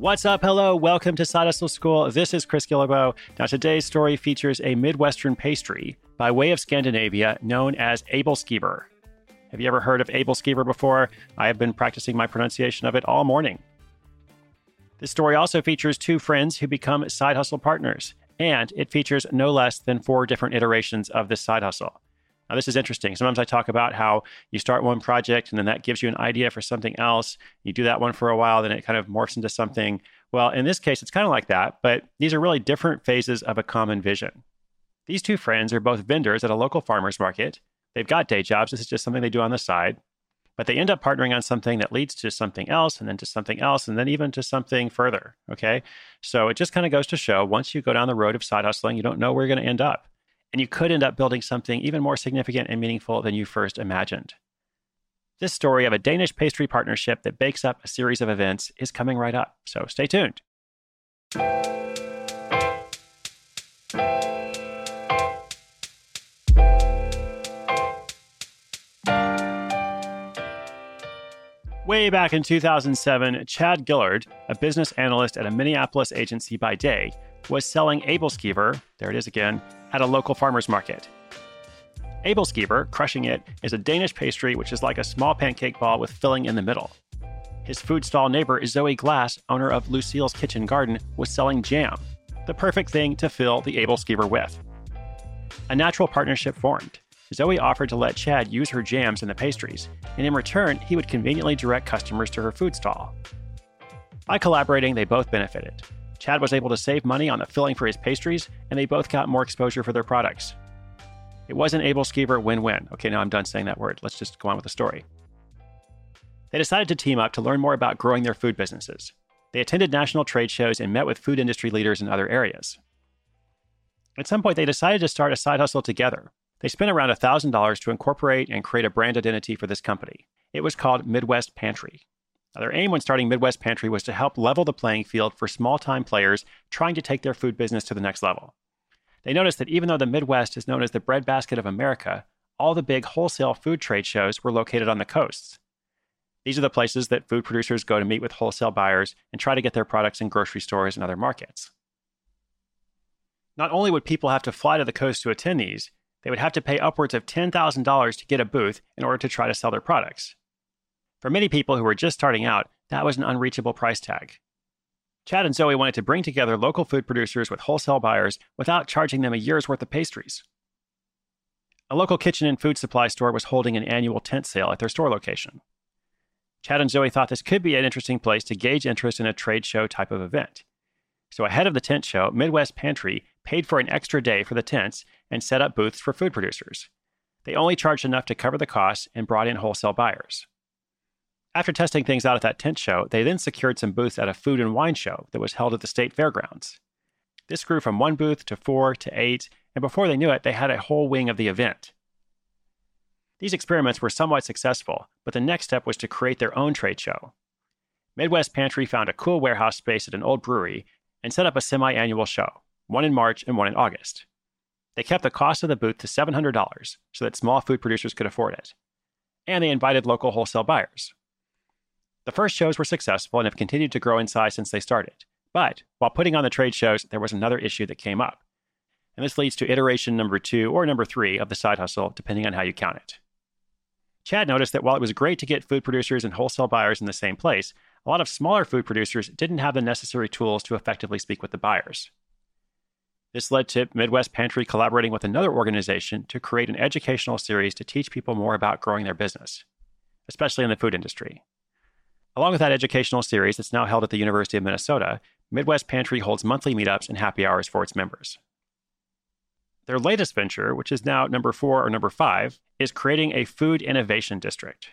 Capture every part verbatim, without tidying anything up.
What's up? Hello. Welcome to Side Hustle School. This is Chris Guillebeau. Now, today's story features a Midwestern pastry by way of Scandinavia known as Æbelskiver. Have you ever heard of Æbelskiver before? I have been practicing my pronunciation of it all morning. This story also features two friends who become side hustle partners, and it features no less than four different iterations of this side hustle. Now, this is interesting. Sometimes I talk about how you start one project and then that gives you an idea for something else. You do that one for a while, then it kind of morphs into something. Well, in this case, it's kind of like that, but these are really different phases of a common vision. These two friends are both vendors at a local farmer's market. They've got day jobs. This is just something they do on the side. But they end up partnering on something that leads to something else, and then to something else, and then even to something further, okay? So it just kind of goes to show, once you go down the road of side hustling, you don't know where you're going to end up. And you could end up building something even more significant and meaningful than you first imagined. This story of a Danish pastry partnership that bakes up a series of events is coming right up, so stay tuned. Way back in two thousand seven, Chad Gillard, a business analyst at a Minneapolis agency by day, was selling Æbelskiver, there it is again, at a local farmer's market. Æbelskiver, crushing it, is a Danish pastry which is like a small pancake ball with filling in the middle. His food stall neighbor, Zoe Glass, owner of Lucille's Kitchen Garden, was selling jam, the perfect thing to fill the Æbelskiver with. A natural partnership formed. Zoe offered to let Chad use her jams in the pastries, and in return, he would conveniently direct customers to her food stall. By collaborating, they both benefited. Chad was able to save money on the filling for his pastries, and they both got more exposure for their products. It was an Æbelskiver win-win. Okay, now I'm done saying that word. Let's just go on with the story. They decided to team up to learn more about growing their food businesses. They attended national trade shows and met with food industry leaders in other areas. At some point, they decided to start a side hustle together. They spent around one thousand dollars to incorporate and create a brand identity for this company. It was called Midwest Pantry. Now, their aim when starting Midwest Pantry was to help level the playing field for small-time players trying to take their food business to the next level. They noticed that even though the Midwest is known as the breadbasket of America, all the big wholesale food trade shows were located on the coasts. These are the places that food producers go to meet with wholesale buyers and try to get their products in grocery stores and other markets. Not only would people have to fly to the coast to attend these, they would have to pay upwards of ten thousand dollars to get a booth in order to try to sell their products. For many people who were just starting out, that was an unreachable price tag. Chad and Zoe wanted to bring together local food producers with wholesale buyers without charging them a year's worth of pastries. A local kitchen and food supply store was holding an annual tent sale at their store location. Chad and Zoe thought this could be an interesting place to gauge interest in a trade show type of event. So ahead of the tent show, Midwest Pantry paid for an extra day for the tents and set up booths for food producers. They only charged enough to cover the costs and brought in wholesale buyers. After testing things out at that tent show, they then secured some booths at a food and wine show that was held at the state fairgrounds. This grew from one booth to four to eight, and before they knew it, they had a whole wing of the event. These experiments were somewhat successful, but the next step was to create their own trade show. Midwest Pantry found a cool warehouse space at an old brewery and set up a semi-annual show, one in March and one in August. They kept the cost of the booth to seven hundred dollars so that small food producers could afford it. And they invited local wholesale buyers. The first shows were successful and have continued to grow in size since they started. But while putting on the trade shows, there was another issue that came up. And this leads to iteration number two or number three of the side hustle, depending on how you count it. Chad noticed that while it was great to get food producers and wholesale buyers in the same place, a lot of smaller food producers didn't have the necessary tools to effectively speak with the buyers. This led to Midwest Pantry collaborating with another organization to create an educational series to teach people more about growing their business, especially in the food industry. Along with that educational series that's now held at the University of Minnesota, Midwest Pantry holds monthly meetups and happy hours for its members. Their latest venture, which is now number four or number five, is creating a food innovation district.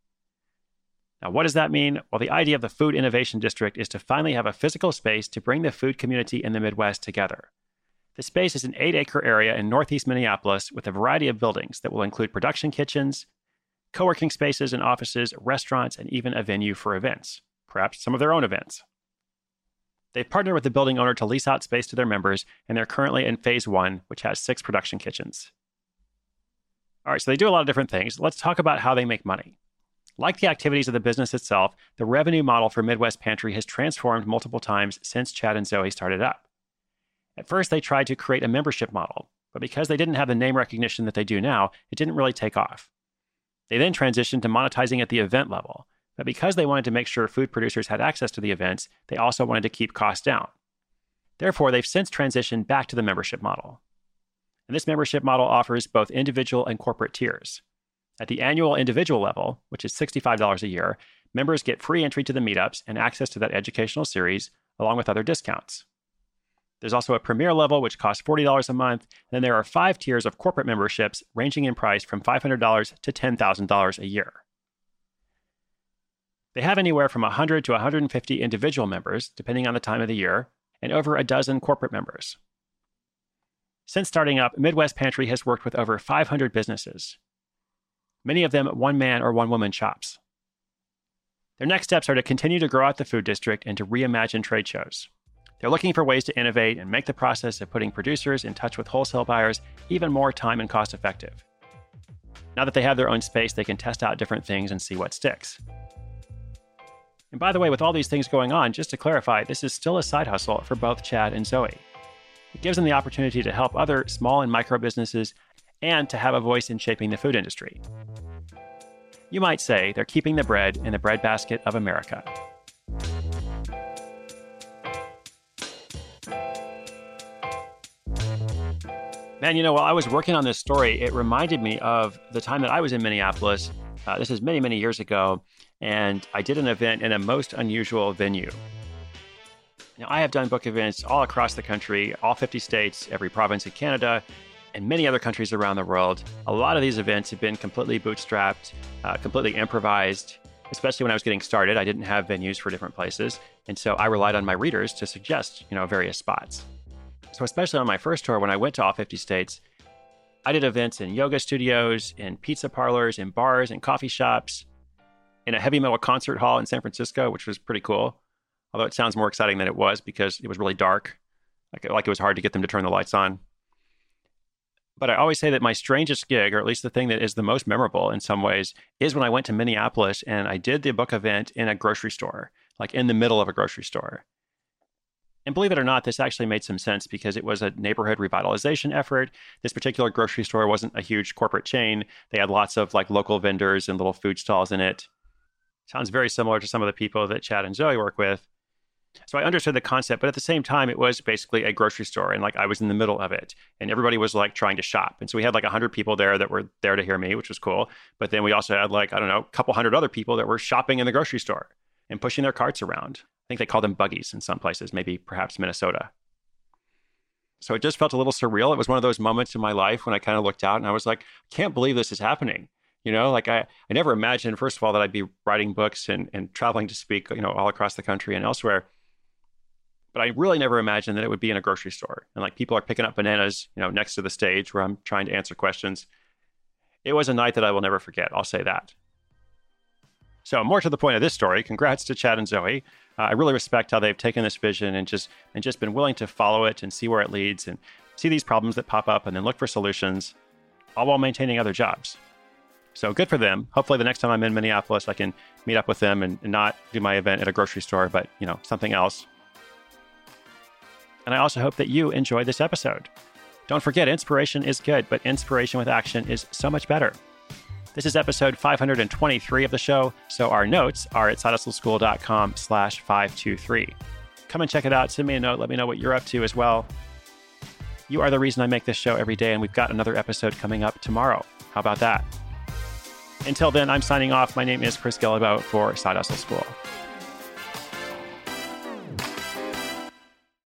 Now, what does that mean? Well, the idea of the Food Innovation District is to finally have a physical space to bring the food community in the Midwest together. The space is an eight-acre area in northeast Minneapolis with a variety of buildings that will include production kitchens, co-working spaces and offices, restaurants, and even a venue for events, perhaps some of their own events. They've partnered with the building owner to lease out space to their members, and they're currently in phase one, which has six production kitchens. All right, so they do a lot of different things. Let's talk about how they make money. Like the activities of the business itself, the revenue model for Midwest Pantry has transformed multiple times since Chad and Zoe started up. At first, they tried to create a membership model, but because they didn't have the name recognition that they do now, it didn't really take off. They then transitioned to monetizing at the event level, but because they wanted to make sure food producers had access to the events, they also wanted to keep costs down. Therefore, they've since transitioned back to the membership model. And this membership model offers both individual and corporate tiers. At the annual individual level, which is sixty-five dollars a year, members get free entry to the meetups and access to that educational series, along with other discounts. There's also a premier level, which costs forty dollars a month. And then there are five tiers of corporate memberships, ranging in price from five hundred dollars to ten thousand dollars a year. They have anywhere from one hundred to one hundred fifty individual members, depending on the time of the year, and over a dozen corporate members. Since starting up, Midwest Pantry has worked with over five hundred businesses, many of them one-man or one-woman shops. Their next steps are to continue to grow out the food district and to reimagine trade shows. They're looking for ways to innovate and make the process of putting producers in touch with wholesale buyers even more time and cost-effective. Now that they have their own space, they can test out different things and see what sticks. And by the way, with all these things going on, just to clarify, this is still a side hustle for both Chad and Zoe. It gives them the opportunity to help other small and micro businesses and to have a voice in shaping the food industry. You might say they're keeping the bread in the breadbasket of America. Man, you know, while I was working on this story, it reminded me of the time that I was in Minneapolis. Uh, this is many, many years ago, and I did an event in a most unusual venue. Now, I have done book events all across the country, all fifty states, every province in Canada, and many other countries around the world. A lot of these events have been completely bootstrapped, uh, completely improvised, especially when I was getting started. I didn't have venues for different places, and so I relied on my readers to suggest, you know, various spots. So especially on my first tour, when I went to all fifty states, I did events in yoga studios, in pizza parlors, in bars, in coffee shops, in a heavy metal concert hall in San Francisco, which was pretty cool. Although it sounds more exciting than it was because it was really dark, like, like it was hard to get them to turn the lights on. But I always say that my strangest gig, or at least the thing that is the most memorable in some ways, is when I went to Minneapolis and I did the book event in a grocery store, like in the middle of a grocery store. And believe it or not, this actually made some sense because it was a neighborhood revitalization effort. This particular grocery store wasn't a huge corporate chain. They had lots of like local vendors and little food stalls in it. Sounds very similar to some of the people that Chad and Zoe work with. So I understood the concept, but at the same time, it was basically a grocery store. And like I was in the middle of it and everybody was like trying to shop. And so we had like a hundred people there that were there to hear me, which was cool. But then we also had like, I don't know, a couple hundred other people that were shopping in the grocery store and pushing their carts around. I think they call them buggies in some places, maybe perhaps Minnesota. So it just felt a little surreal. It was one of those moments in my life when I kind of looked out and I was like, I can't believe this is happening. You know, like I, I never imagined, first of all, that I'd be writing books and, and traveling to speak, you know, all across the country and elsewhere. But I really never imagined that it would be in a grocery store. And like people are picking up bananas, you know, next to the stage where I'm trying to answer questions. It was a night that I will never forget. I'll say that. So more to the point of this story, congrats to Chad and Zoe. Uh, I really respect how they've taken this vision and just and just been willing to follow it and see where it leads and see these problems that pop up and then look for solutions, all while maintaining other jobs. So good for them. Hopefully the next time I'm in Minneapolis, I can meet up with them and, and not do my event at a grocery store, but, you know, something else. And I also hope that you enjoyed this episode. Don't forget, inspiration is good, but inspiration with action is so much better. This is episode five hundred twenty-three of the show, so our notes are at sidehustleschool.com slash 523. Come and check it out. Send me a note. Let me know what you're up to as well. You are the reason I make this show every day, and we've got another episode coming up tomorrow. How about that? Until then, I'm signing off. My name is Chris Guillebeau for Side Hustle School.